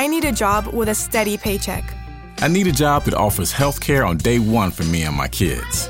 I need a job with a steady paycheck. I need a job that offers health care on day one for me and my kids.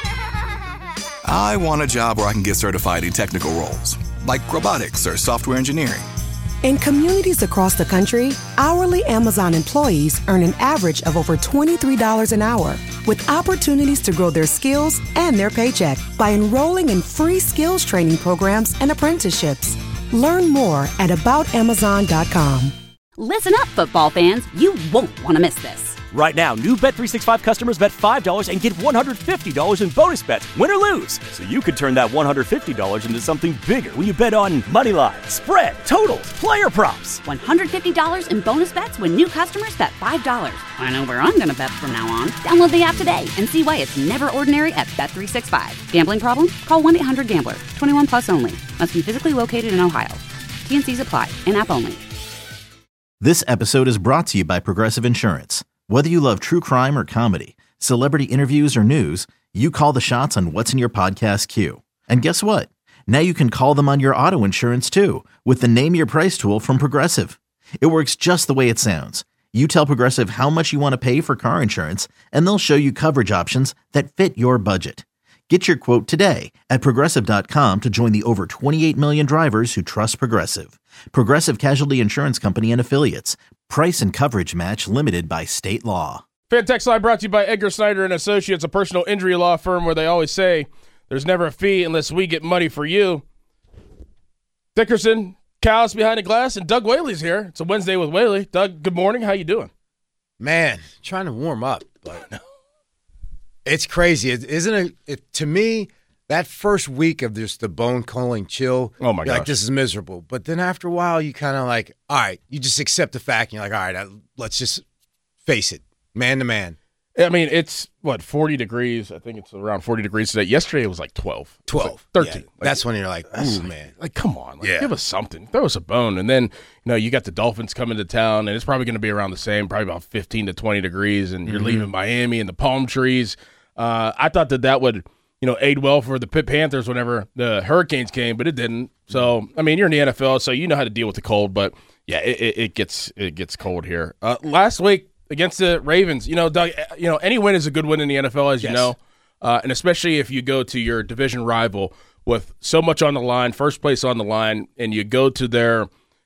I want a job where I can get certified in technical roles, like robotics or software engineering. In communities across the country, hourly Amazon employees earn an average of over $23 an hour, with opportunities to grow their skills and their paycheck by enrolling in free skills training programs and apprenticeships. Learn more at aboutamazon.com. Listen up, football fans. You won't want to miss this. Right now, new Bet365 customers bet $5 and get $150 in bonus bets, win or lose. So you could turn that $150 into something bigger when you bet on money line, spread, totals, player props. $150 in bonus bets when new customers bet $5. I know where I'm going to bet from now on. Download the app today and see why it's never ordinary at Bet365. Gambling problem? Call 1-800-GAMBLER. 21 plus only. Must be physically located in Ohio. T&Cs apply. In-app only. This episode is brought to you by Progressive Insurance. Whether you love true crime or comedy, celebrity interviews or news, you call the shots on what's in your podcast queue. And guess what? Now you can call them on your auto insurance too with the Name Your Price tool from Progressive. It works just the way it sounds. You tell Progressive how much you want to pay for car insurance, and they'll show you coverage options that fit your budget. Get your quote today at Progressive.com to join the over 28 million drivers who trust Progressive. Progressive Casualty Insurance Company and Affiliates. Price and coverage match limited by state law. Fan Text Line brought to you by Edgar Snyder and Associates, a personal injury law firm where they always say there's never a fee unless we get money for you. Dickerson, Callis behind the glass, and Doug Whaley's here. It's a Wednesday with Whaley. Doug, good morning. How you doing? Man, trying to warm up, but it's crazy, isn't it? To me, that first week of just the bone-calling chill, oh my gosh, like, this is miserable. But then after a while, you kind of like, all right, you just accept the fact, and you're like, all right, let's just face it, man to man. I mean, it's, 40 degrees? I think it's around 40 degrees today. Yesterday, it was like 12. 12. 13. Yeah, that's when you're like, ooh, man. Like, come on. Give us something. Throw us a bone. And then, you got the Dolphins coming to town, and it's probably going to be around the same, probably about 15 to 20 degrees, and you're leaving Miami and the palm trees. I thought that would, aid well for the Pitt Panthers whenever the Hurricanes came, but it didn't. So, I mean, you're in the NFL, so you know how to deal with the cold, but, yeah, it gets cold here. Last week, against the Ravens, Doug, any win is a good win in the NFL, as you know, and especially if you go to your division rival with so much on the line, first place on the line, and you go to their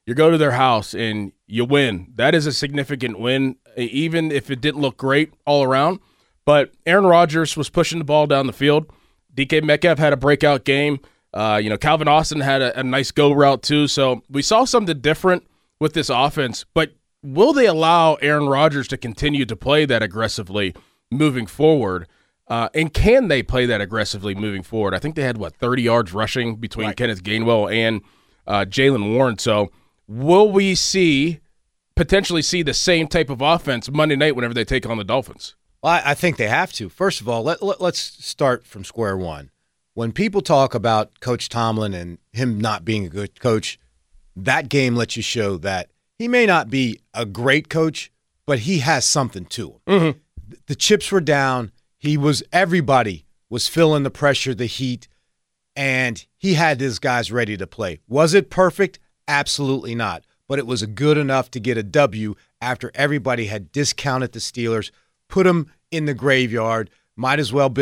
house and you win. That is a significant win, even if it didn't look great all around. But Aaron Rodgers was pushing the ball down the field. DK Metcalf had a breakout game. Calvin Austin had a nice go route too. So we saw something different with this offense, but will they allow Aaron Rodgers to continue to play that aggressively moving forward? And can they play that aggressively moving forward? I think they had, 30 yards rushing between Kenneth Gainwell and Jaylen Warren. So will we potentially see the same type of offense Monday night whenever they take on the Dolphins? Well, I think they have to. First of all, let's start from square one. When people talk about Coach Tomlin and him not being a good coach, that game lets you show that he may not be a great coach, but he has something to him. Mm-hmm. The chips were down. Everybody was feeling the pressure, the heat, and he had his guys ready to play. Was it perfect? Absolutely not. But it was good enough to get a W after everybody had discounted the Steelers, put them in the graveyard, might as well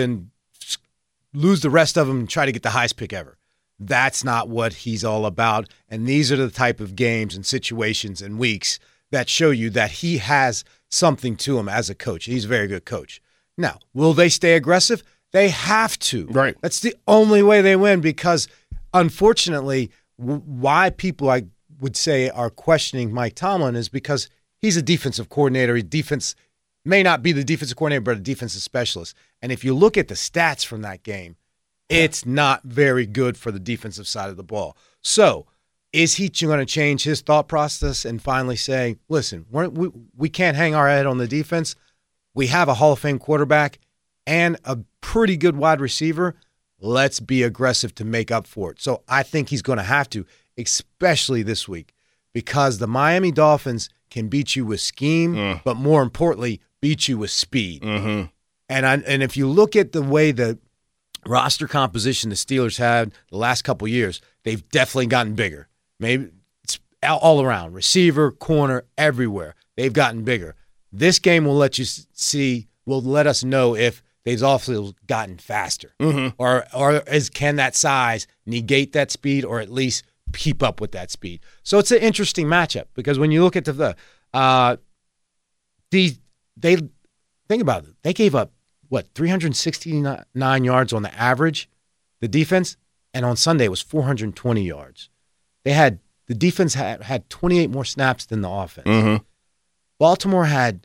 lose the rest of them and try to get the highest pick ever. That's not what he's all about, and these are the type of games and situations and weeks that show you that he has something to him as a coach. He's a very good coach. Now, will they stay aggressive? They have to. Right. That's the only way they win because, unfortunately, why people, I would say, are questioning Mike Tomlin is because he's a defensive coordinator. Defense may not be the defensive coordinator, but a defensive specialist. And if you look at the stats from that game, it's not very good for the defensive side of the ball. So is he going to change his thought process and finally say, listen, we can't hang our head on the defense. We have a Hall of Fame quarterback and a pretty good wide receiver. Let's be aggressive to make up for it. So I think he's going to have to, especially this week, because the Miami Dolphins can beat you with scheme, but more importantly, beat you with speed. Mm-hmm. And if you look at the way the roster composition the Steelers had the last couple years, they've definitely gotten bigger. Maybe all around, receiver, corner, everywhere. They've gotten bigger. This game will let us know if they've also gotten faster, or can that size negate that speed, or at least keep up with that speed. So it's an interesting matchup because when you look at they think about it. They gave up 369 yards on the average, the defense, and on Sunday it was 420 yards. The defense had 28 more snaps than the offense. Baltimore had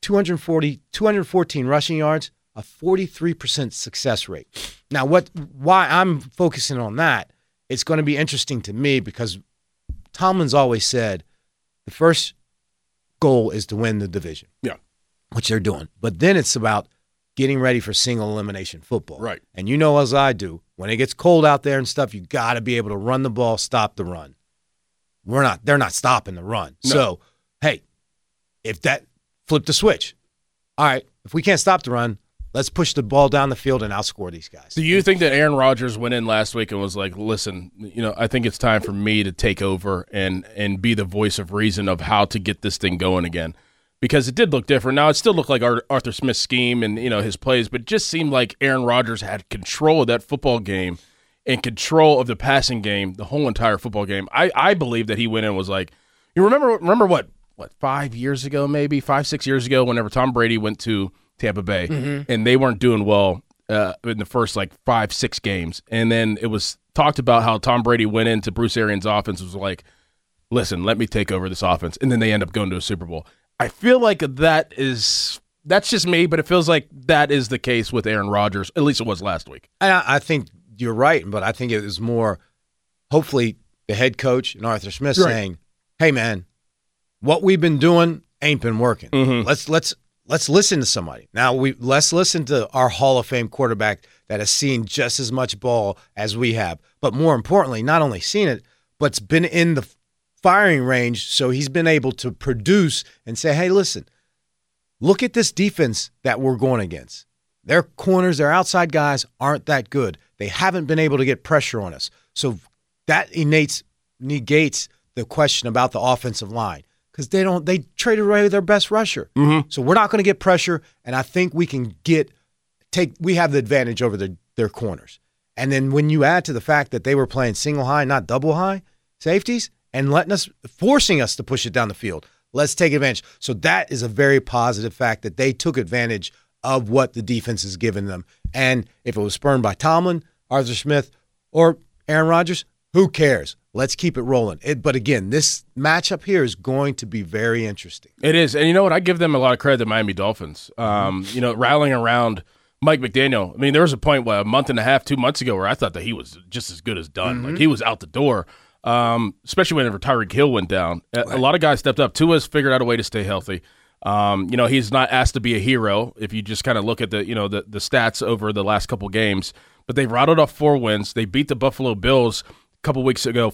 214 rushing yards, a 43% success rate. Now, why I'm focusing on that, it's going to be interesting to me because Tomlin's always said the first goal is to win the division. Yeah. Which they're doing. But then it's about getting ready for single elimination football. Right. And you know as I do, when it gets cold out there and stuff, you got to be able to run the ball, stop the run. They're not stopping the run. No. So, hey, flip the switch. All right, if we can't stop the run, let's push the ball down the field and outscore these guys. Do you think that Aaron Rodgers went in last week and was like, listen, I think it's time for me to take over and be the voice of reason of how to get this thing going again? Because it did look different. Now, it still looked like Arthur Smith's scheme and, his plays, but it just seemed like Aaron Rodgers had control of that football game and control of the passing game, the whole entire football game. I believe that he went in and was like, you remember what 5 years ago, maybe 5-6 years ago, whenever Tom Brady went to Tampa Bay and they weren't doing well in the first 5-6 games. And then it was talked about how Tom Brady went into Bruce Arians' offense and was like, listen, let me take over this offense. And then they end up going to a Super Bowl. I feel like that's just me, but it feels like that is the case with Aaron Rodgers. At least it was last week. And I think you're right, but I think it was more hopefully the head coach and Arthur Smith saying, hey, man, what we've been doing ain't been working. Let's listen to somebody. Now, let's listen to our Hall of Fame quarterback that has seen just as much ball as we have. But more importantly, not only seen it, but's been in the firing range, so he's been able to produce and say, hey, listen, look at this defense that we're going against. Their corners, their outside guys aren't that good. They haven't been able to get pressure on us. So that negates the question about the offensive line because they traded away their best rusher. So we're not going to get pressure, and I think we can we have the advantage over their corners. And then when you add to the fact that they were playing single high, not double high safeties, and forcing us to push it down the field. Let's take advantage. So that is a very positive fact that they took advantage of what the defense has given them. And if it was spurned by Tomlin, Arthur Smith, or Aaron Rodgers, who cares? Let's keep it rolling. But again, this matchup here is going to be very interesting. It is. And you know what? I give them a lot of credit, the Miami Dolphins. Rallying around Mike McDaniel. I mean, there was a point, a month and a half, 2 months ago, where I thought that he was just as good as done. Like, he was out the door. Especially whenever Tyreek Hill went down. A lot of guys stepped up. Tua's figured out a way to stay healthy. He's not asked to be a hero if you just kind of look at the stats over the last couple games. But they've rattled off 4 wins. They beat the Buffalo Bills 4 weeks ago,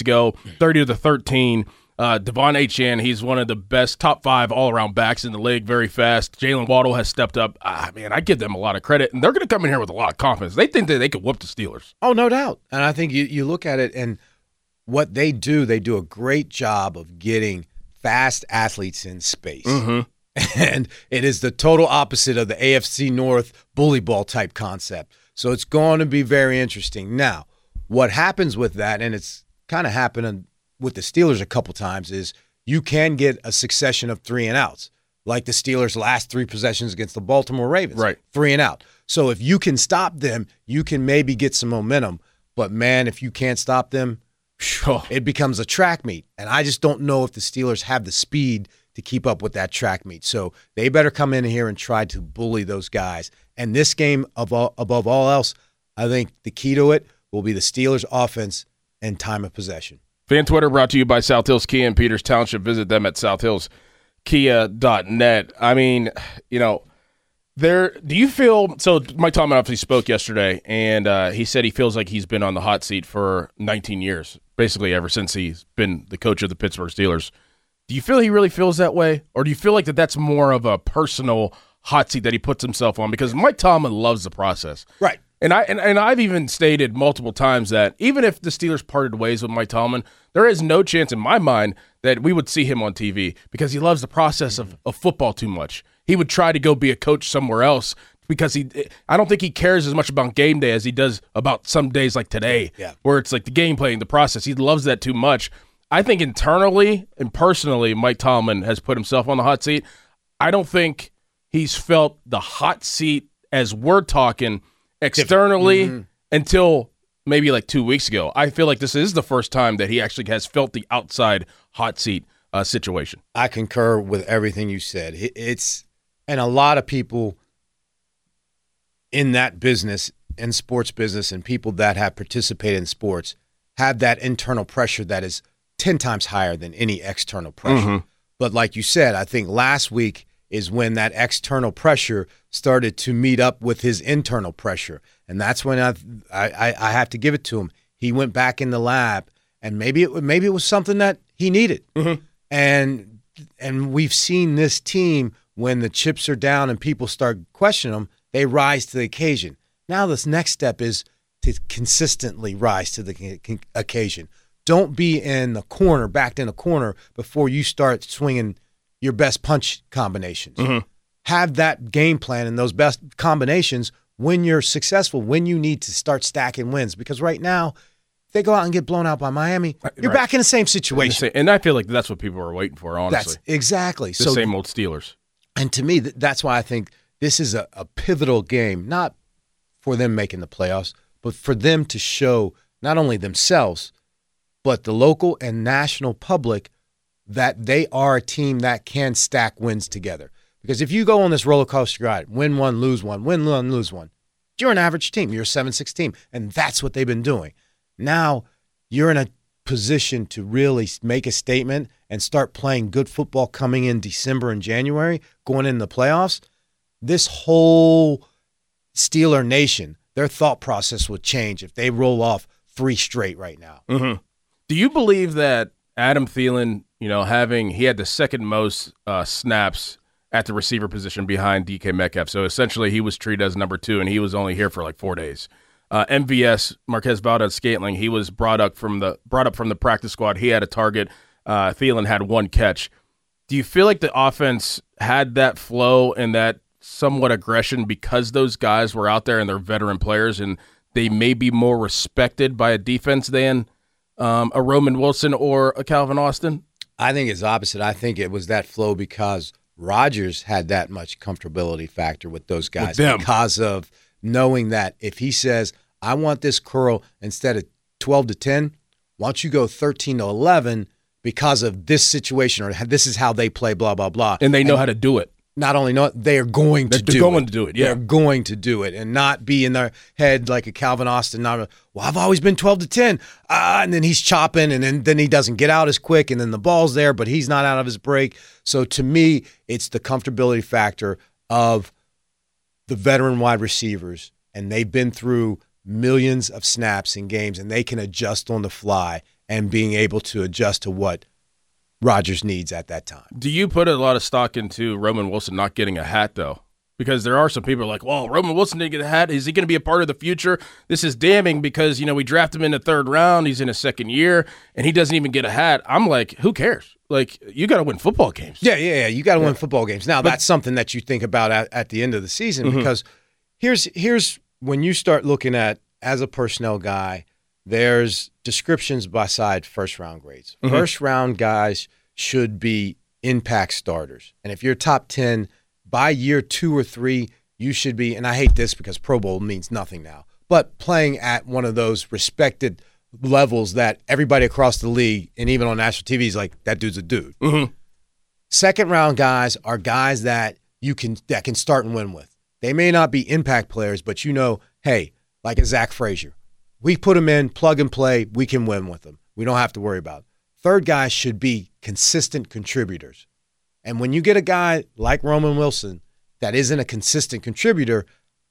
30-13. Devon Achane, he's one of the best top 5 all-around backs in the league, very fast. Jalen Waddle has stepped up. I give them a lot of credit. And they're going to come in here with a lot of confidence. They think that they could whoop the Steelers. Oh, no doubt. And I think you look at it and what they do a great job of getting fast athletes in space. And it is the total opposite of the AFC North bully ball type concept. So it's going to be very interesting. Now, what happens with that, and it's kind of happened with the Steelers a couple times, is you can get a succession of 3 and outs, like the Steelers' last 3 possessions against the Baltimore Ravens. Right. 3 and out. So if you can stop them, you can maybe get some momentum. But, man, if you can't stop them, it becomes a track meet. And I just don't know if the Steelers have the speed to keep up with that track meet. So they better come in here and try to bully those guys. And this game, above all else, I think the key to it will be the Steelers' offense and time of possession. Fan Twitter brought to you by South Hills Kia in Peters Township. Visit them at southhillskia.net. I mean, do you feel – so Mike Tomlin obviously spoke yesterday, and he said he feels like he's been on the hot seat for 19 years, basically ever since he's been the coach of the Pittsburgh Steelers. Do you feel he really feels that way, or do you feel like that's more of a personal hot seat that he puts himself on? Because Mike Tomlin loves the process. Right. And I've even stated multiple times that even if the Steelers parted ways with Mike Tomlin, there is no chance in my mind that we would see him on TV because he loves the process of football too much. He would try to go be a coach somewhere else because I don't think he cares as much about game day as he does about some days like today, where it's like the game playing, the process. He loves that too much. I think internally and personally, Mike Tomlin has put himself on the hot seat. I don't think he's felt the hot seat as we're talking externally until maybe like 2 weeks ago. I feel like this is the first time that he actually has felt the outside hot seat situation. I concur with everything you said. And a lot of people in that business, in sports business, and people that have participated in sports have that internal pressure that is 10 times higher than any external pressure. But like you said, I think last week is when that external pressure started to meet up with his internal pressure. And that's when I have to give it to him. He went back in the lab, and maybe it was something that he needed. And we've seen this team, when the chips are down and people start questioning them, they rise to the occasion. Now this next step is to consistently rise to the occasion. Don't be backed in a corner before you start swinging your best punch combinations. Have that game plan and those best combinations when you're successful, when you need to start stacking wins. Because right now, if they go out and get blown out by Miami, you're back in the same situation. And I feel like that's what people are waiting for, honestly. That's exactly. The same old Steelers. And to me, that's why I think this is a pivotal game, not for them making the playoffs, but for them to show not only themselves, but the local and national public that they are a team that can stack wins together. Because if you go on this roller coaster ride, win one, lose one, win one, lose one, you're an average team. You're a 7-6 team, and that's what they've been doing. Now you're in a position to really make a statement and start playing good football coming in December and January, going in the playoffs. This whole Steeler Nation, their thought process would change if they roll off 3 straight right now. Do you believe that Adam Thielen, he had the second most snaps at the receiver position behind DK Metcalf, so essentially he was treated as number 2, and he was only here for like 4 days. MVS, Marquez Valdez-Scantling, he was brought up from the practice squad. He had a target. Thielen had 1 catch. Do you feel like the offense had that flow and that somewhat aggression because those guys were out there and they're veteran players and they may be more respected by a defense than a Roman Wilson or a Calvin Austin? I think it's opposite. I think it was that flow because Rodgers had that much comfortability factor with those guys because of knowing that if he says, I want this curl instead of 12-10, why don't you go 13-11 because of this situation or this is how they play, blah, blah, blah. And they know how to do it. Not only know it, they are going to do it. They're going to do it, yeah. They're going to do it and not be in their head like a Calvin Austin. I've always been 12-10. And then he's chopping, and then he doesn't get out as quick, and then the ball's there, but he's not out of his break. So to me, it's the comfortability factor of the veteran wide receivers, and they've been through millions of snaps in games, and they can adjust on the fly and being able to adjust to what Rodgers needs at that time. Do you put a lot of stock into Roman Wilson not getting a hat, though? Because there are some people like, well, Roman Wilson didn't get a hat. Is he going to be a part of the future? This is damning because, we drafted him in the 3rd round. He's in his 2nd year, and he doesn't even get a hat. I'm like, who cares? Like, you got to win football games. Yeah. You got to win football games. Now, that's something that you think about at the end of the season because here's when you start looking at, as a personnel guy, there's descriptions beside first-round grades. First-round guys should be impact starters. And if you're top 10, by year 2 or 3, you should be, and I hate this because Pro Bowl means nothing now, but playing at one of those respected levels that everybody across the league and even on national TV is like, that dude's a dude. Second-round guys are guys that that can start and win with. They may not be impact players, but hey, like a Zach Frazier. We put him in, plug and play, we can win with him. We don't have to worry about it. Third guys should be consistent contributors. And when you get a guy like Roman Wilson that isn't a consistent contributor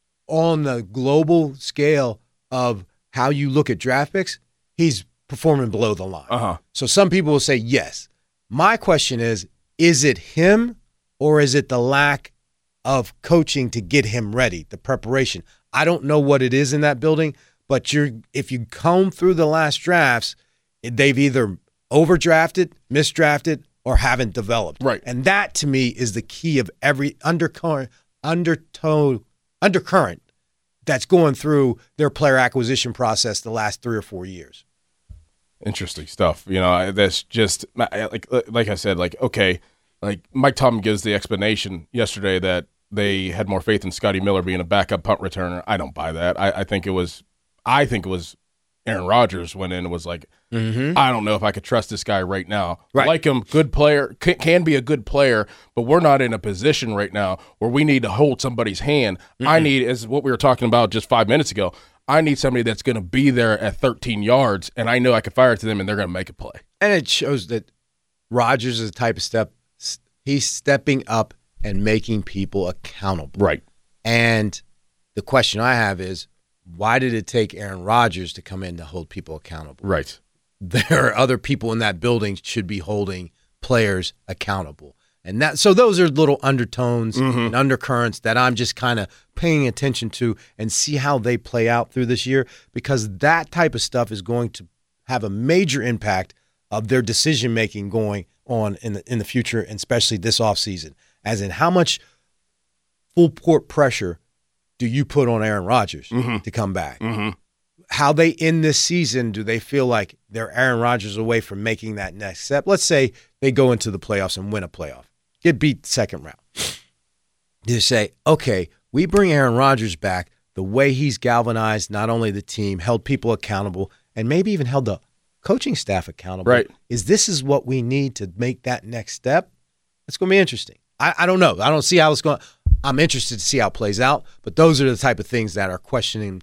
on the global scale of how you look at draft picks, he's performing below the line. So some people will say yes. My question is it him or is it the lack of coaching to get him ready, the preparation? I don't know what it is in that building, but if you comb through the last drafts, they've either overdrafted, misdrafted, or haven't developed. Right. And that, to me, is the key of every undercurrent that's going through their player acquisition process the last 3 or 4 years. Interesting stuff. That's just like I said, okay, Mike Tomlin gives the explanation yesterday that they had more faith in Scotty Miller being a backup punt returner. I don't buy that. I think it was Aaron Rodgers went in and was like, I don't know if I could trust this guy right now. Right. Like him, good player, can be a good player, but we're not in a position right now where we need to hold somebody's hand. I need, as what we were talking about just 5 minutes ago, I need somebody that's going to be there at 13 yards, and I know I can fire it to them, and they're going to make a play. And it shows that Rodgers is the type of he's stepping up and making people accountable. Right. And the question I have is, why did it take Aaron Rodgers to come in to hold people accountable? Right. There are other people in that building should be holding players accountable. And so those are little undertones and undercurrents that I'm just kind of paying attention to and see how they play out through this year, because that type of stuff is going to have a major impact of their decision-making going on in the future, and especially this offseason, as in how much full court pressure do you put on Aaron Rodgers to come back? How they end this season, do they feel like they're Aaron Rodgers away from making that next step? Let's say they go into the playoffs and win a playoff. Get beat second round. You say, okay, we bring Aaron Rodgers back, the way he's galvanized not only the team, held people accountable, and maybe even held the coaching staff accountable. Right. This is what we need to make that next step? It's going to be interesting. I don't know. I don't see how it's going. I'm interested to see how it plays out, but those are the type of things that are questions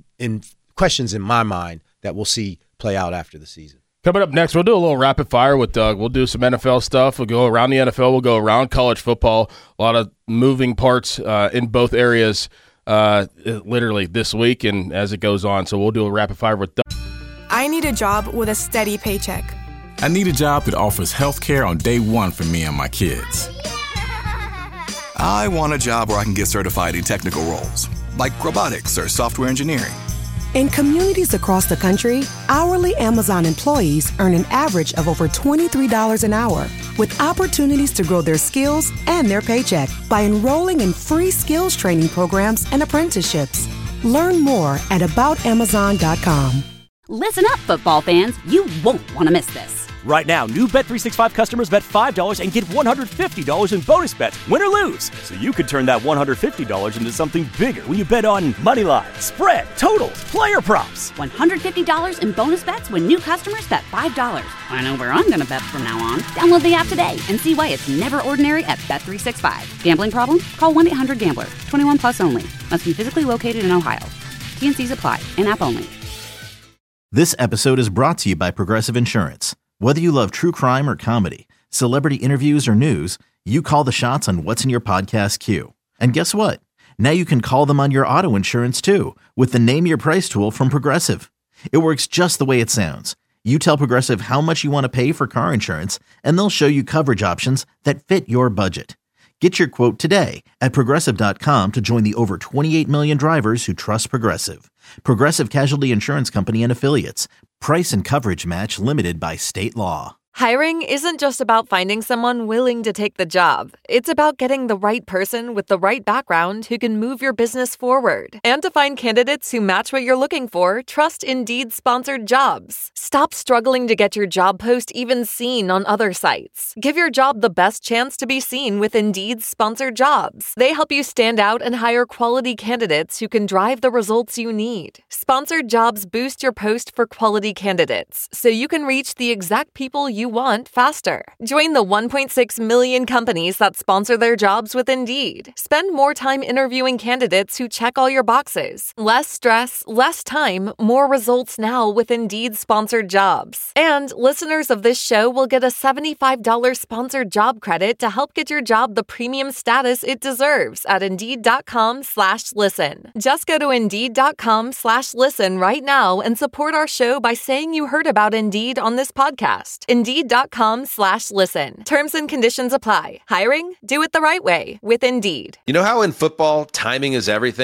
in my mind that we'll see play out after the season. Coming up next, we'll do a little rapid fire with Doug. We'll do some NFL stuff. We'll go around the NFL. We'll go around college football. A lot of moving parts in both areas literally this week and as it goes on. So we'll do a rapid fire with Doug. I need a job with a steady paycheck. I need a job that offers health care on day one for me and my kids. I want a job where I can get certified in technical roles, like robotics or software engineering. In communities across the country, hourly Amazon employees earn an average of over $23 an hour, with opportunities to grow their skills and their paycheck by enrolling in free skills training programs and apprenticeships. Learn more at aboutamazon.com. Listen up, football fans. You won't want to miss this. Right now, new Bet365 customers bet $5 and get $150 in bonus bets, win or lose. So you could turn that $150 into something bigger when you bet on moneyline, spread, totals, player props. $150 in bonus bets when new customers bet $5. I know where I'm going to bet from now on. Download the app today and see why it's never ordinary at Bet365. Gambling problem? Call 1-800-GAMBLER. 21 plus only. Must be physically located in Ohio. T&Cs apply. In-app only. This episode is brought to you by Progressive Insurance. Whether you love true crime or comedy, celebrity interviews or news, you call the shots on what's in your podcast queue. And guess what? Now you can call them on your auto insurance too, with the Name Your Price tool from Progressive. It works just the way it sounds. You tell Progressive how much you want to pay for car insurance, and they'll show you coverage options that fit your budget. Get your quote today at Progressive.com to join the over 28 million drivers who trust Progressive. Progressive Casualty Insurance Company and Affiliates. Price and coverage match limited by state law. Hiring isn't just about finding someone willing to take the job. It's about getting the right person with the right background who can move your business forward. And to find candidates who match what you're looking for, trust Indeed-sponsored jobs. Stop struggling to get your job post even seen on other sites. Give your job the best chance to be seen with Indeed-sponsored jobs. They help you stand out and hire quality candidates who can drive the results you need. Sponsored jobs boost your post for quality candidates, so you can reach the exact people you want faster. Join the 1.6 million companies that sponsor their jobs with Indeed. Spend more time interviewing candidates who check all your boxes. Less stress, less time, more results now with Indeed-sponsored jobs. And listeners of this show will get a $75 sponsored job credit to help get your job the premium status it deserves at Indeed.com/listen. Just go to Indeed.com/listen right now and support our show by saying you heard about Indeed on this podcast. Indeed.com/listen. Terms and conditions apply. Hiring? Do it the right way with Indeed. You know how in football, timing is everything?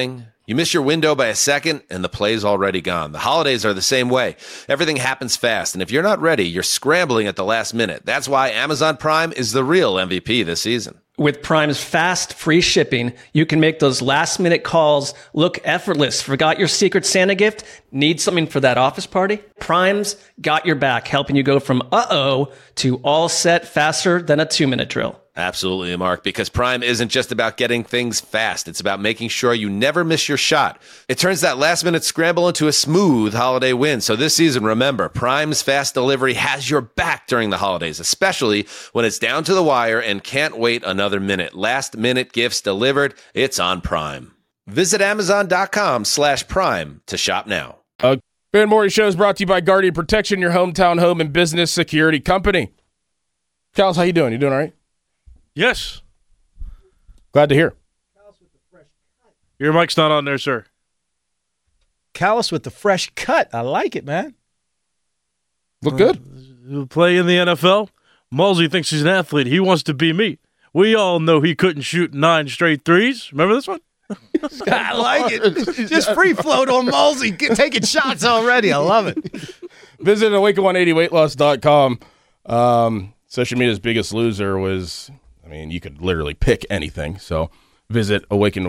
You miss your window by a second, and the play's already gone. The holidays are the same way. Everything happens fast, and if you're not ready, you're scrambling at the last minute. That's why Amazon Prime is the real MVP this season. With Prime's fast, free shipping, you can make those last-minute calls look effortless. Forgot your Secret Santa gift? Need something for that office party? Prime's got your back, helping you go from uh-oh to all set faster than a 2-minute drill. Absolutely, Mark, because Prime isn't just about getting things fast. It's about making sure you never miss your shot. It turns that last-minute scramble into a smooth holiday win. So this season, remember, Prime's fast delivery has your back during the holidays, especially when it's down to the wire and can't wait another minute. Last-minute gifts delivered, it's on Prime. Visit Amazon.com/Prime to shop now. Ben Morey Show is brought to you by Guardian Protection, your hometown home and business security company. Callis, how you doing? You doing all right? Yes. Glad to hear. Your mic's not on there, sir. Callis with the fresh cut. I like it, man. Look good. He'll play in the NFL. Mulsey thinks he's an athlete. He wants to be me. We all know he couldn't shoot 9 straight threes. Remember this one? I like it. Just free float on Mulsey, taking shots already. I love it. Visit Awaken180weightloss.com. Social media's biggest loser was, you could literally pick anything. So visit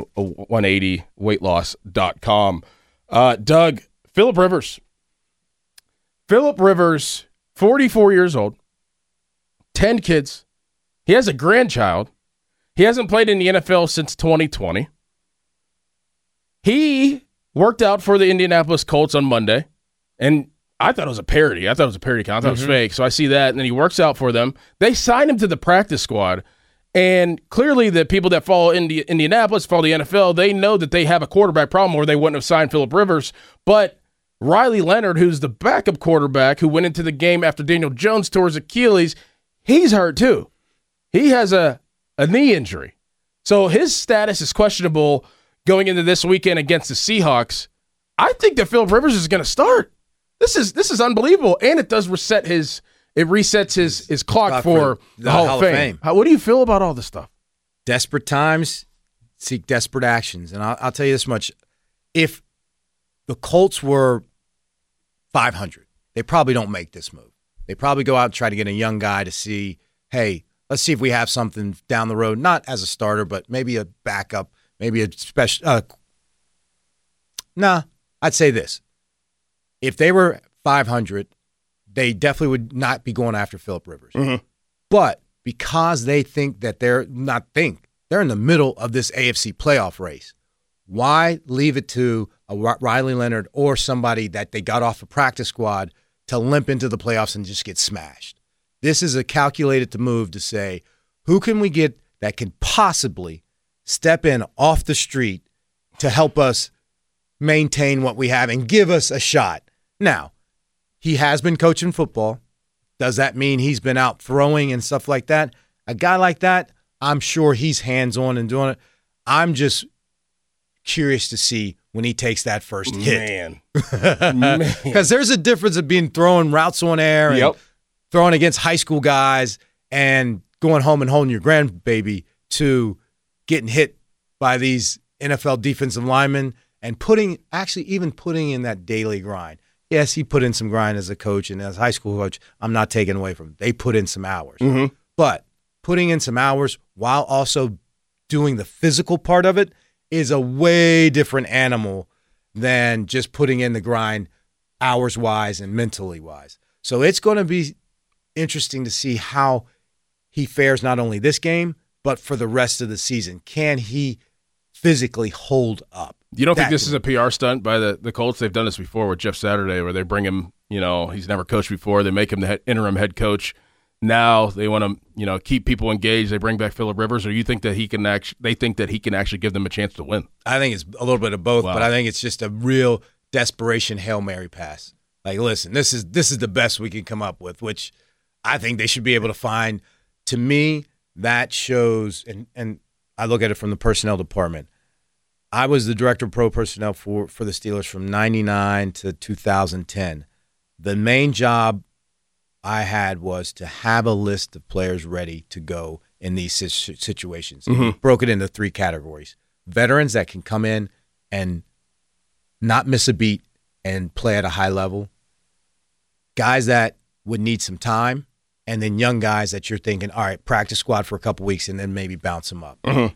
Awaken180weightloss.com. Doug, Phillip Rivers. Phillip Rivers, 44 years old, 10 kids. He has a grandchild. He hasn't played in the NFL since 2020. He worked out for the Indianapolis Colts on Monday, and I thought it was a parody. I thought it was a parody count. I thought it was fake. So I see that, and then he works out for them. They signed him to the practice squad, and clearly the people that follow Indianapolis, follow the NFL, they know that they have a quarterback problem or they wouldn't have signed Phillip Rivers. But Riley Leonard, who's the backup quarterback who went into the game after Daniel Jones tore his Achilles, he's hurt too. He has a knee injury. So his status is questionable going into this weekend against the Seahawks. I think that Phillip Rivers is going to start. This is unbelievable, and it does resets his clock for the Hall of Fame. What do you feel about all this stuff? Desperate times seek desperate actions, and I'll tell you this much: if the Colts were 500, they probably don't make this move. They probably go out and try to get a young guy to see, hey, let's see if we have something down the road, not as a starter, but maybe a backup, maybe a special. I'd say this. If they were 500, they definitely would not be going after Phillip Rivers. Mm-hmm. But because they think that they're in the middle of this AFC playoff race, why leave it to a Riley Leonard or somebody that they got off a practice squad to limp into the playoffs and just get smashed? This is a calculated move to say, who can we get that can possibly step in off the street to help us maintain what we have and give us a shot? Now, he has been coaching football. Does that mean he's been out throwing and stuff like that? A guy like that, I'm sure he's hands-on and doing it. I'm just curious to see when he takes that first hit. Man. Because there's a difference of being throwing routes on air and throwing against high school guys and going home and holding your grandbaby to getting hit by these NFL defensive linemen and putting in that daily grind. Yes, he put in some grind as a coach and as a high school coach. I'm not taking away from him. They put in some hours. Mm-hmm. But putting in some hours while also doing the physical part of it is a way different animal than just putting in the grind hours-wise and mentally-wise. So it's going to be interesting to see how he fares not only this game, but for the rest of the season. Can he physically hold up? You don't think this is a PR stunt by the Colts? They've done this before with Jeff Saturday, where they bring him, he's never coached before. They make him the interim head coach. Now they want to, keep people engaged. They bring back Phillip Rivers, or you think that they think that he can actually give them a chance to win? I think it's a little bit of both, but I think it's just a real desperation Hail Mary pass. Like, listen, this is the best we can come up with, which I think they should be able to find. To me, that shows, and I look at it from the personnel department. I was the director of pro personnel for the Steelers from 99 to 2010. The main job I had was to have a list of players ready to go in these situations. Mm-hmm. Broke it into 3 categories. Veterans that can come in and not miss a beat and play at a high level, guys that would need some time, and then young guys that you're thinking, all right, practice squad for a couple weeks and then maybe bounce them up. Mm-hmm.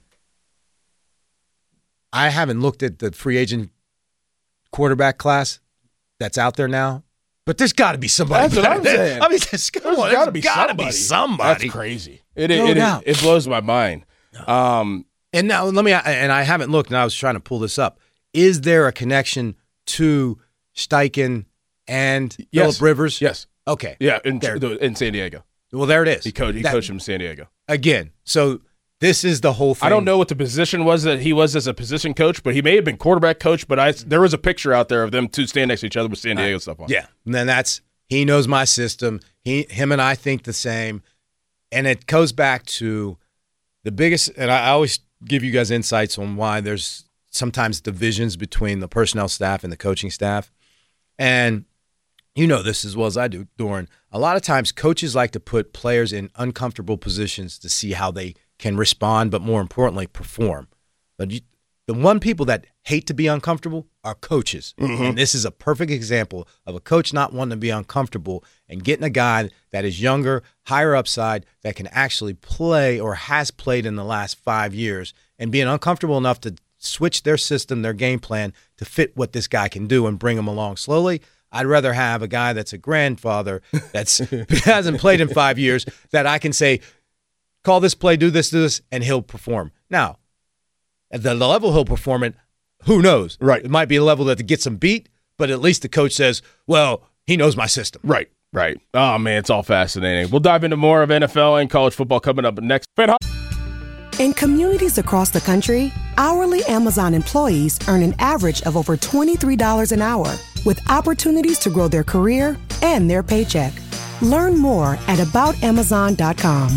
I haven't looked at the free agent quarterback class that's out there now, but there's got to be somebody. That's what I'm saying. I mean, there's got to be somebody. That's crazy. It blows my mind. And now I haven't looked, and I was trying to pull this up. Is there a connection to Steichen and Phillip Rivers? Yes. Okay. Yeah, in San Diego. Well, there it is. He coached him in San Diego. Again, so this is the whole thing. I don't know what the position was that he was as a position coach, but he may have been quarterback coach, but there was a picture out there of them two standing next to each other with San Diego stuff on. Yeah. And then he knows my system. Him and I think the same. And it goes back to the biggest, and I always give you guys insights on why there's sometimes divisions between the personnel staff and the coaching staff. And you know this as well as I do, Doran. A lot of times coaches like to put players in uncomfortable positions to see how they can respond, but more importantly, perform. But the one people that hate to be uncomfortable are coaches. Mm-hmm. And this is a perfect example of a coach not wanting to be uncomfortable and getting a guy that is younger, higher upside, that can actually play or has played in the last 5 years and being uncomfortable enough to switch their system, their game plan to fit what this guy can do and bring him along slowly. I'd rather have a guy that's a grandfather that hasn't played in 5 years that I can say, call this play, do this, and he'll perform. Now, at the level he'll perform at, who knows? Right. It might be a level that gets him beat, but at least the coach says, well, he knows my system. Right. Oh, man, it's all fascinating. We'll dive into more of NFL and college football coming up next. In communities across the country, hourly Amazon employees earn an average of over $23 an hour, with opportunities to grow their career and their paycheck. Learn more at aboutamazon.com.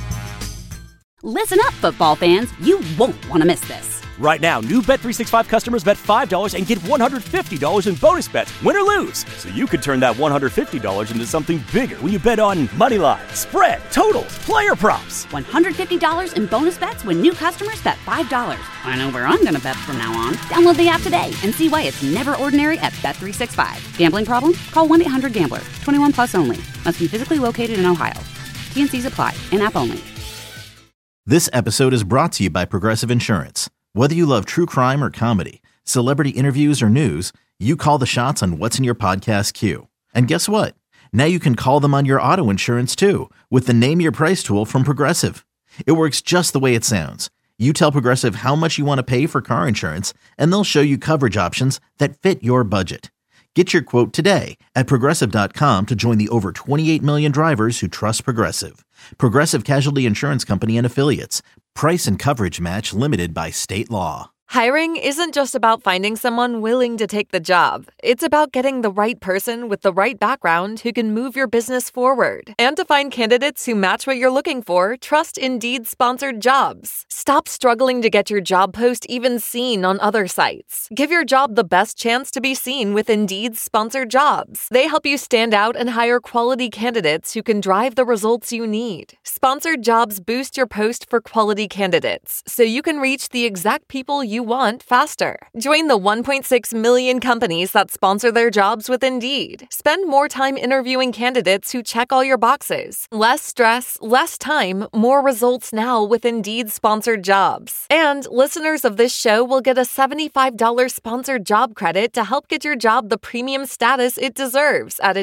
Listen up, football fans. You won't want to miss this. Right now, new Bet365 customers bet $5 and get $150 in bonus bets, win or lose. So you could turn that $150 into something bigger when you bet on moneyline, spread, totals, player props. $150 in bonus bets when new customers bet $5. I know where I'm going to bet from now on. Download the app today and see why it's never ordinary at Bet365. Gambling problem? Call 1-800-GAMBLER. 21 plus only. Must be physically located in Ohio. T&Cs apply. In-app only. This episode is brought to you by Progressive Insurance. Whether you love true crime or comedy, celebrity interviews or news, you call the shots on what's in your podcast queue. And guess what? Now you can call them on your auto insurance too with the Name Your Price tool from Progressive. It works just the way it sounds. You tell Progressive how much you want to pay for car insurance, and they'll show you coverage options that fit your budget. Get your quote today at Progressive.com to join the over 28 million drivers who trust Progressive. Progressive Casualty Insurance Company and Affiliates. Price and coverage match limited by state law. Hiring isn't just about finding someone willing to take the job. It's about getting the right person with the right background who can move your business forward. And to find candidates who match what you're looking for, trust Indeed-sponsored jobs. Stop struggling to get your job post even seen on other sites. Give your job the best chance to be seen with Indeed-sponsored jobs. They help you stand out and hire quality candidates who can drive the results you need. Sponsored jobs boost your post for quality candidates, so you can reach the exact people you want faster. Join the 1.6 million companies that sponsor their jobs with Indeed. Spend more time interviewing candidates who check all your boxes. Less stress, less time, more results now with Indeed sponsored jobs. And listeners of this show will get a $75 sponsored job credit to help get your job the premium status it deserves at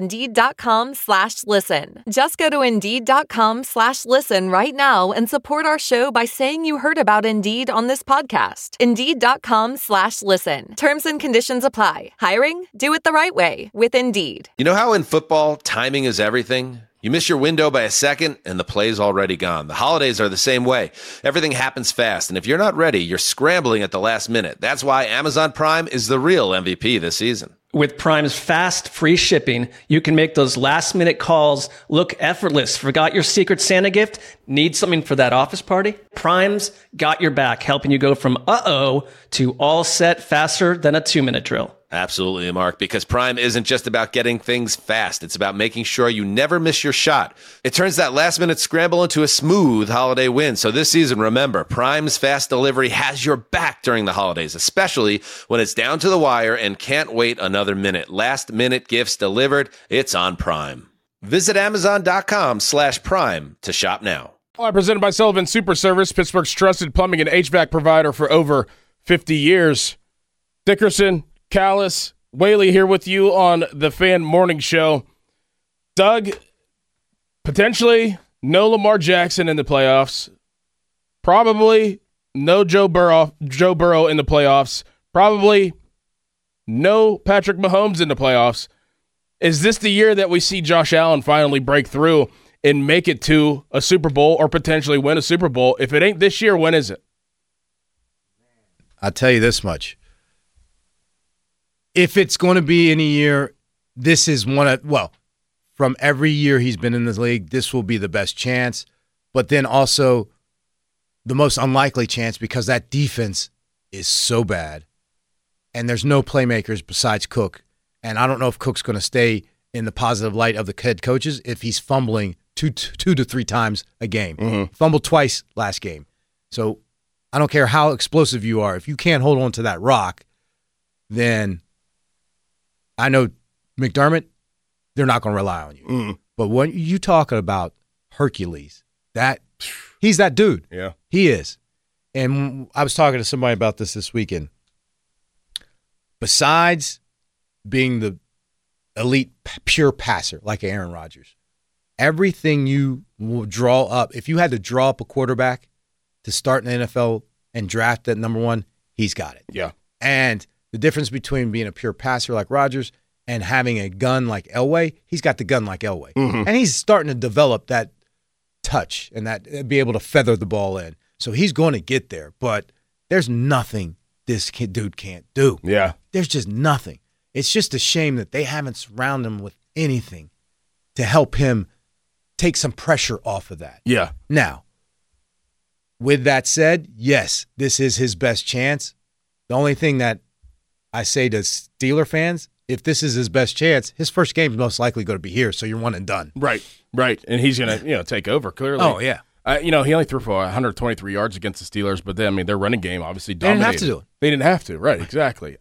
Indeed.com/listen. Just go to Indeed.com/listen right now and support our show by saying you heard about Indeed on this podcast. Indeed.com/listen. Terms and conditions apply. Hiring? Do it the right way with Indeed. You know how in football, timing is everything? You miss your window by a second, and the play's already gone. The holidays are the same way. Everything happens fast, and if you're not ready, you're scrambling at the last minute. That's why Amazon Prime is the real MVP this season. With Prime's fast, free shipping, you can make those last-minute calls look effortless. Forgot your Secret Santa gift? Need something for that office party? Prime's got your back, helping you go from uh-oh to all set faster than a 2-minute drill. Absolutely, Mark, because Prime isn't just about getting things fast. It's about making sure you never miss your shot. It turns that last-minute scramble into a smooth holiday win. So this season, remember, Prime's fast delivery has your back during the holidays, especially when it's down to the wire and can't wait another minute. Last-minute gifts delivered. It's on Prime. Visit Amazon.com/Prime to shop now. All right, presented by Sullivan Super Service, Pittsburgh's trusted plumbing and HVAC provider for over 50 years. Dickerson, Callis, Whaley here with you on the Fan Morning Show. Doug, potentially no Lamar Jackson in the playoffs. Probably no Joe Burrow in the playoffs. Probably no Patrick Mahomes in the playoffs. Is this the year that we see Josh Allen finally break through and make it to a Super Bowl or potentially win a Super Bowl? If it ain't this year, when is it? I'll tell you this much. If it's going to be any year, this is from every year he's been in this league, this will be the best chance, but then also the most unlikely chance because that defense is so bad and there's no playmakers besides Cook. And I don't know if Cook's going to stay in the positive light of the head coaches if he's fumbling two to three times a game. Mm-hmm. Fumbled twice last game. So I don't care how explosive you are. If you can't hold on to that rock, then I know McDermott, they're not going to rely on you. Mm. But when you talking about Hercules, he's that dude. Yeah. He is. And I was talking to somebody about this weekend. Besides being the elite pure passer like Aaron Rodgers, everything you will draw up, if you had to draw up a quarterback to start in the NFL and draft at number one, he's got it. Yeah. And the difference between being a pure passer like Rodgers and having a gun like Elway, he's got the gun like Elway. Mm-hmm. And he's starting to develop that touch and that be able to feather the ball in. So he's going to get there. But there's nothing this dude can't do. Yeah. There's just nothing. It's just a shame that they haven't surrounded him with anything to help him take some pressure off of that. Yeah. Now, with that said, yes, this is his best chance. The only thing that I say to Steeler fans, if this is his best chance, his first game is most likely going to be here, so you're one and done. Right. And he's going to take over, clearly. Oh, yeah. He only threw for 123 yards against the Steelers, but then, their running game obviously dominated. They didn't have to do it. They didn't have to, right, exactly.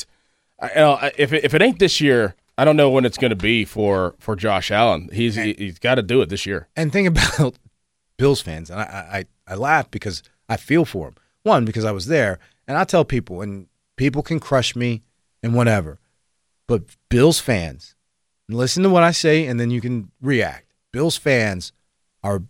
If it ain't this year, I don't know when it's going to be for Josh Allen. He's got to do it this year. And think about Bills fans, and I laugh because I feel for them. One, because I was there, and I tell people, and people can crush me and whatever, but Bills fans, listen to what I say, and then you can react. Bills fans are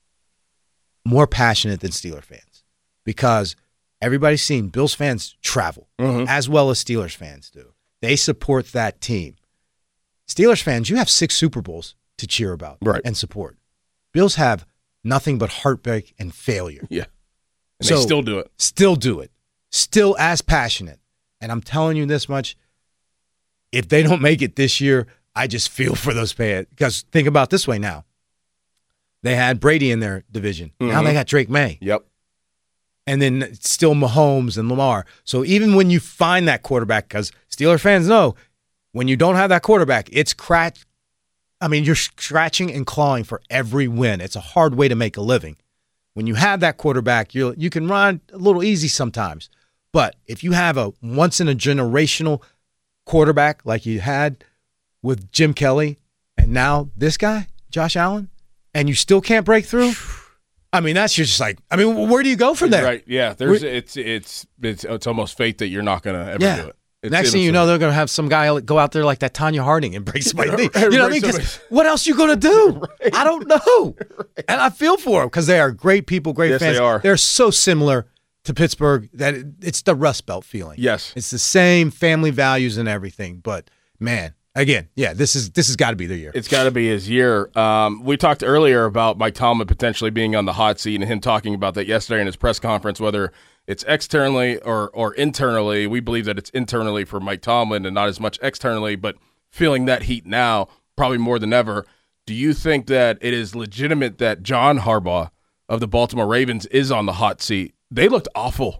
more passionate than Steeler fans because everybody's seen Bills fans travel as well as Steelers fans do. They support that team. Steelers fans, you have 6 Super Bowls to cheer about and support. Bills have nothing but heartbreak and failure. Yeah. And they still do it. Still do it. Still as passionate. And I'm telling you this much, if they don't make it this year, I just feel for those fans. Because think about it this way now. They had Brady in their division. Mm-hmm. Now they got Drake May. Yep. And then it's still Mahomes and Lamar. So even when you find that quarterback, because Steeler fans know, when you don't have that quarterback, it's you're scratching and clawing for every win. It's a hard way to make a living. When you have that quarterback, you can run a little easy sometimes. But if you have a once-in-a-generational quarterback like you had with Jim Kelly and now this guy, Josh Allen, and you still can't break through, that's just like, where do you go from there? Right, yeah. It's almost fate that you're not going to ever do it. Next thing you know, they're going to have some guy go out there like that Tanya Harding and break somebody's knee. You know what I mean? 'Cause what else you going to do? Right. I don't know. Right. And I feel for them because they are great people, great fans. They are. They're so similar to Pittsburgh that it's the Rust Belt feeling. Yes. It's the same family values and everything. But, man, again, this has got to be the year. It's got to be his year. We talked earlier about Mike Tomlin potentially being on the hot seat and him talking about that yesterday in his press conference, whether it's externally or internally. We believe that it's internally for Mike Tomlin and not as much externally, but feeling that heat now probably more than ever. Do you think that it is legitimate that John Harbaugh of the Baltimore Ravens is on the hot seat? They looked awful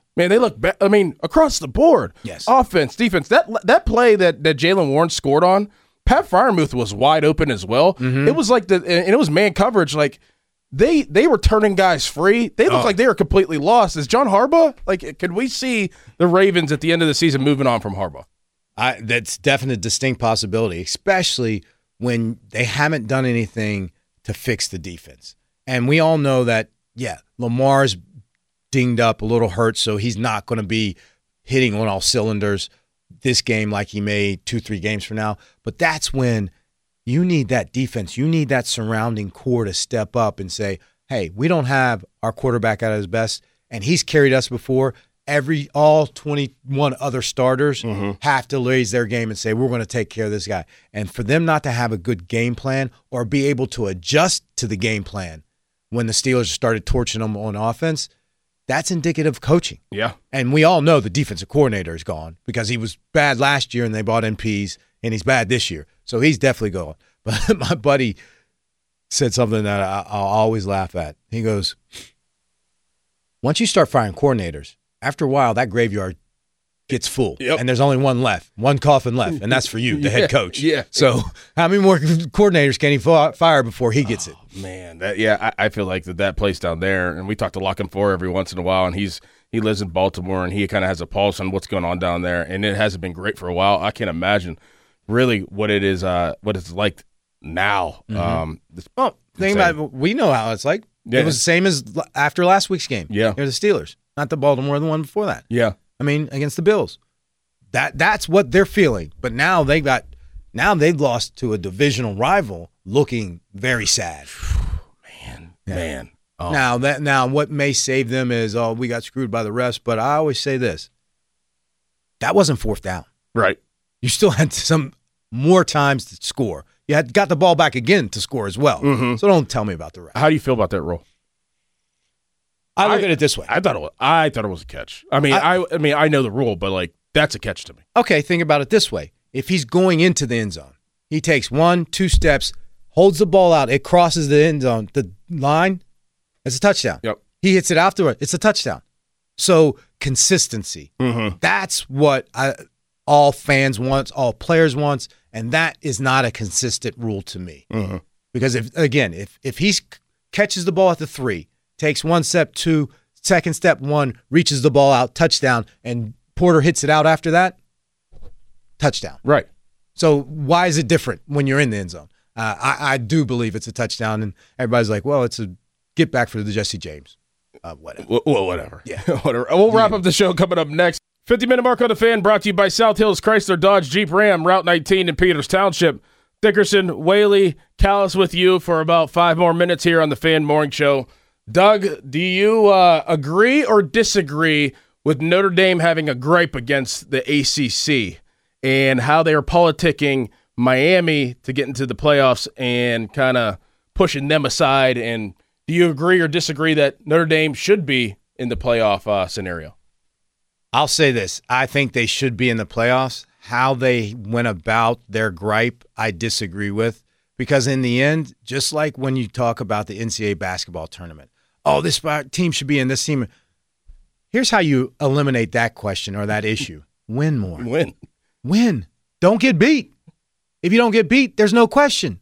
Man, they look across the board. Yes. Offense, defense. That play that Jaylen Warren scored on, Pat Freiermuth was wide open as well. Mm-hmm. It was like and it was man coverage. Like they were turning guys free. They looked like they were completely lost. Is John Harbaugh? Like, could we see the Ravens at the end of the season moving on from Harbaugh? That's definitely a distinct possibility, especially when they haven't done anything to fix the defense. And we all know that, Lamar's dinged up, a little hurt, so he's not going to be hitting on all cylinders this game like he may 2-3 games from now. But that's when you need that defense. You need that surrounding core to step up and say, hey, we don't have our quarterback at his best, and he's carried us before. All 21 other starters have to raise their game and say, we're going to take care of this guy. And for them not to have a good game plan or be able to adjust to the game plan when the Steelers started torching them on offense, that's indicative of coaching. Yeah. And we all know the defensive coordinator is gone because he was bad last year and they bought in Pease, and he's bad this year. So he's definitely gone. But my buddy said something that I'll always laugh at. He goes, once you start firing coordinators, after a while, that graveyard gets full, and there's only one coffin left, and that's for you, the head coach. Yeah. So how many more coordinators can he fire before he gets it? Man, I feel like that place down there, and we talk to Lock and Four every once in a while, and he lives in Baltimore, and he kind of has a pulse on what's going on down there, and it hasn't been great for a while. I can't imagine really what it is, what it's like now. Think about it, we know how it's like. Yeah. It was the same as after last week's game. Yeah. They're the Steelers. Not the Baltimore, the one before that. Yeah. I mean, against the Bills. That's what they're feeling. But now they've lost to a divisional rival looking very sad. Man. Oh. Now what may save them is, we got screwed by the refs, but I always say this. That wasn't fourth down. Right. You still had some more times to score. You got the ball back again to score as well. Mm-hmm. So don't tell me about the refs. How do you feel about that rule? I look at it this way. I thought it was a catch. I mean, I know the rule, but like that's a catch to me. Okay, think about it this way. If he's going into the end zone, he takes 1-2 steps, holds the ball out, it crosses the end zone, the line, it's a touchdown. Yep. He hits it afterward, it's a touchdown. So consistency. Mm-hmm. That's what all fans want, all players want, and that is not a consistent rule to me. Mm-hmm. Because if he catches the ball at the 3, takes 1 step, 2, second step, 1, reaches the ball out, touchdown, and Porter hits it out after that, touchdown. Right. So why is it different when you're in the end zone? I do believe it's a touchdown, and everybody's like, well, it's a get back for the Jesse James. Whatever. Well, whatever. Yeah. Whatever. We'll wrap up the show coming up next. 50-minute mark on the Fan brought to you by South Hills Chrysler Dodge Jeep Ram, Route 19 in Peters Township. Dickerson, Whaley, Callis with you for about 5 more minutes here on the Fan Morning Show. Doug, do you agree or disagree with Notre Dame having a gripe against the ACC and how they are politicking Miami to get into the playoffs and kind of pushing them aside? And do you agree or disagree that Notre Dame should be in the playoff scenario? I'll say this. I think they should be in the playoffs. How they went about their gripe, I disagree with. Because in the end, just like when you talk about the NCAA basketball tournament, this team should be in this team. Here's how you eliminate that question or that issue. Win more. Win. Don't get beat. If you don't get beat, there's no question.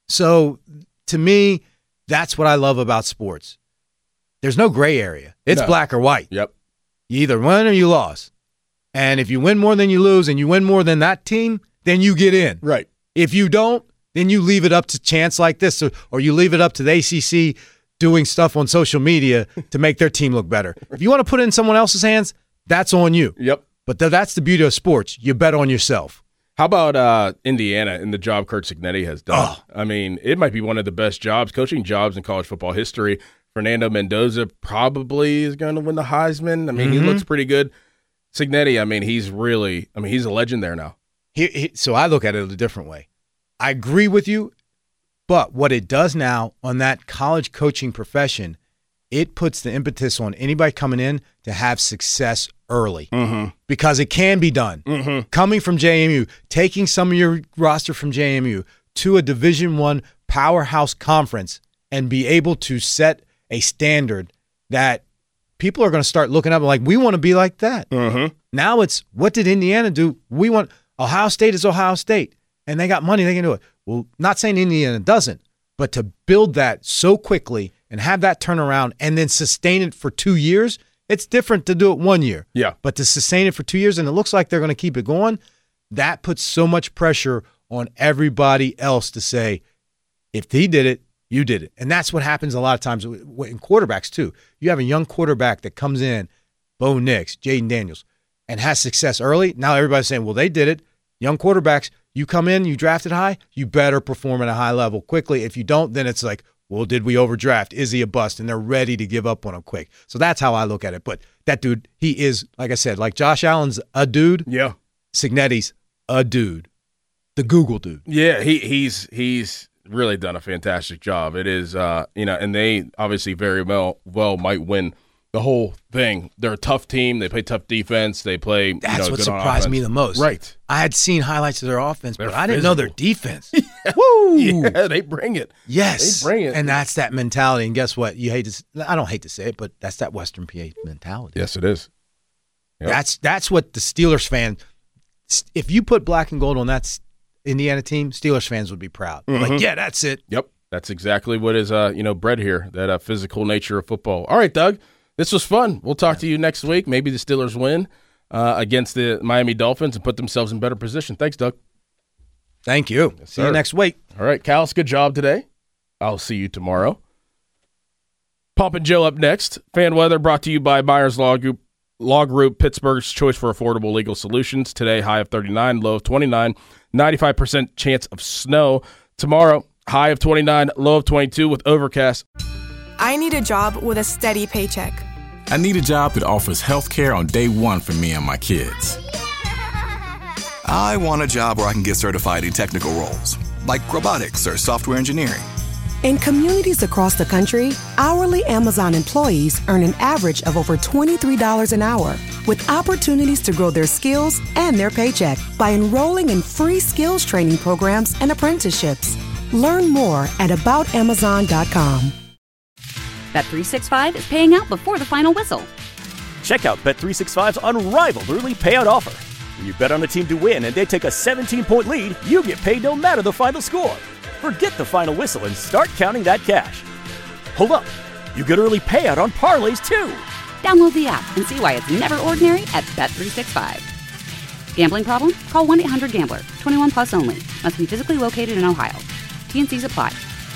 So to me, that's what I love about sports. There's no gray area. It's black or white. Yep. You either win or you lost. And if you win more than you lose and you win more than that team, then you get in. Right. If you don't, then you leave it up to chance like this or you leave it up to the ACC doing stuff on social media to make their team look better. If you want to put it in someone else's hands, that's on you. Yep. But that's the beauty of sports. You bet on yourself. How about Indiana and the job Curt Cignetti has done? I mean, it might be one of the best coaching jobs in college football history. Fernando Mendoza probably is going to win the Heisman. I mean, he looks pretty good. Cignetti, I mean, he's a legend there now. So I look at it a different way. I agree with you, but what it does now on that college coaching profession, it puts the impetus on anybody coming in to have success early because it can be done. Coming from JMU, taking some of your roster from JMU to a Division I powerhouse conference and be able to set a standard that people are going to start looking up like, we want to be like that. Mm-hmm. Now it's, what did Indiana do? We want, Ohio State is Ohio State, and they got money, they can do it. Well, not saying Indiana doesn't, but to build that so quickly and have that turnaround and then sustain it for 2 years, it's different to do it 1 year. Yeah. But to sustain it for 2 years, and it looks like they're going to keep it going, that puts so much pressure on everybody else to say, if he did it, you did it. And that's what happens a lot of times in quarterbacks too. You have a young quarterback that comes in, Bo Nix, Jaden Daniels, and has success early. Now everybody's saying, well, they did it. Young quarterbacks, you come in, you drafted high, you better perform at a high level quickly. If you don't, then it's like, well, did we overdraft? Is he a bust? And they're ready to give up on him quick. So that's how I look at it. But that dude, he is, like I said, like Josh Allen's a dude. Yeah. Signetti's a dude. The Google dude. Yeah, he's really done a fantastic job. It is, and they obviously very well might win the whole thing. They're a tough team. They play tough defense. They play. That's what good surprised me the most. Right. I had seen highlights of their offense, but I didn't physical. know their defense. Woo! Yeah, they bring it. Yes, they bring it. And that's that mentality. And guess what? I don't hate to say it, but that's that Western PA mentality. Yes, it is. Yep. That's what the Steelers fan. If you put black and gold on that Indiana team, Steelers fans would be proud. Mm-hmm. Like, yeah, that's it. Yep, that's exactly what is bred here. That physical nature of football. All right, Doug, this was fun. We'll talk to you next week. Maybe the Steelers win against the Miami Dolphins and put themselves in better position. Thanks, Doug. Thank you. Yes, see you next week. All right, Callis, good job today. I'll see you tomorrow. Pump and Joe up next. Fan weather brought to you by Myers Law Group, Pittsburgh's choice for affordable legal solutions. Today, high of 39, low of 29, 95% chance of snow. Tomorrow, high of 29, low of 22 with overcast. I need a job with a steady paycheck. I need a job that offers health care on day one for me and my kids. I want a job where I can get certified in technical roles, like robotics or software engineering. In communities across the country, hourly Amazon employees earn an average of over $23 an hour, with opportunities to grow their skills and their paycheck by enrolling in free skills training programs and apprenticeships. Learn more at aboutamazon.com. Bet365 is paying out before the final whistle. Check out Bet365's unrivaled early payout offer. When you bet on a team to win and they take a 17-point lead, you get paid no matter the final score. Forget the final whistle and start counting that cash. Hold up. You get early payout on parlays, too. Download the app and see why it's never ordinary at Bet365. Gambling problem? Call 1-800-GAMBLER. 21 plus only. Must be physically located in Ohio. T&Cs apply.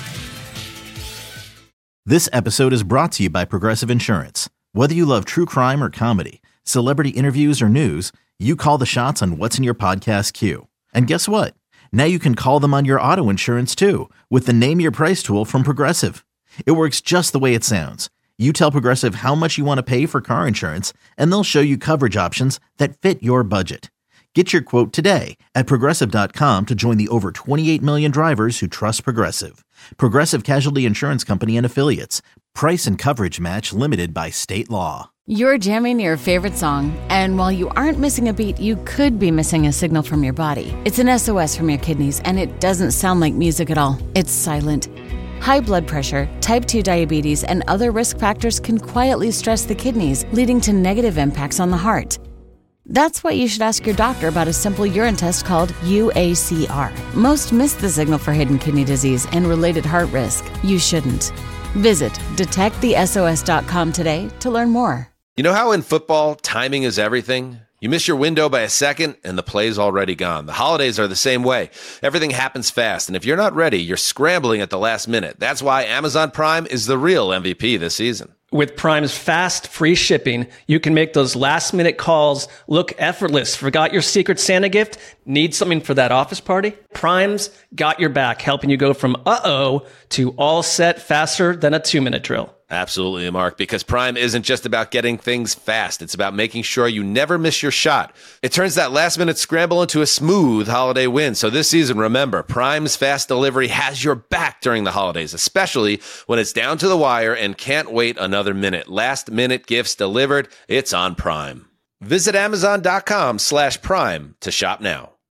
This episode is brought to you by Progressive Insurance. Whether you love true crime or comedy, celebrity interviews or news, you call the shots on what's in your podcast queue. And guess what? Now you can call them on your auto insurance too with the Name Your Price tool from Progressive. It works just the way it sounds. You tell Progressive how much you want to pay for car insurance, and they'll show you coverage options that fit your budget. Get your quote today at Progressive.com to join the over 28 million drivers who trust Progressive. Progressive Casualty Insurance Company and Affiliates. Price and coverage match limited by state law. You're jamming your favorite song, and while you aren't missing a beat, you could be missing a signal from your body. It's an SOS from your kidneys, and it doesn't sound like music at all. It's silent. High blood pressure, type 2 diabetes, and other risk factors can quietly stress the kidneys, leading to negative impacts on the heart. That's why you should ask your doctor about a simple urine test called UACR. Most miss the signal for hidden kidney disease and related heart risk. You shouldn't. Visit detectthesos.com today to learn more. You know how in football, timing is everything? You miss your window by a second, and the play's already gone. The holidays are the same way. Everything happens fast, and if you're not ready, you're scrambling at the last minute. That's why Amazon Prime is the real MVP this season. With Prime's fast, free shipping, you can make those last-minute calls look effortless. Forgot your Secret Santa gift? Need something for that office party? Prime's got your back, helping you go from uh-oh to all set faster than a 2-minute drill. Absolutely, Mark, because Prime isn't just about getting things fast. It's about making sure you never miss your shot. It turns that last-minute scramble into a smooth holiday win. So this season, remember, Prime's fast delivery has your back during the holidays, especially when it's down to the wire and can't wait another minute. Last-minute gifts delivered. It's on Prime. Visit Amazon.com/Prime to shop now.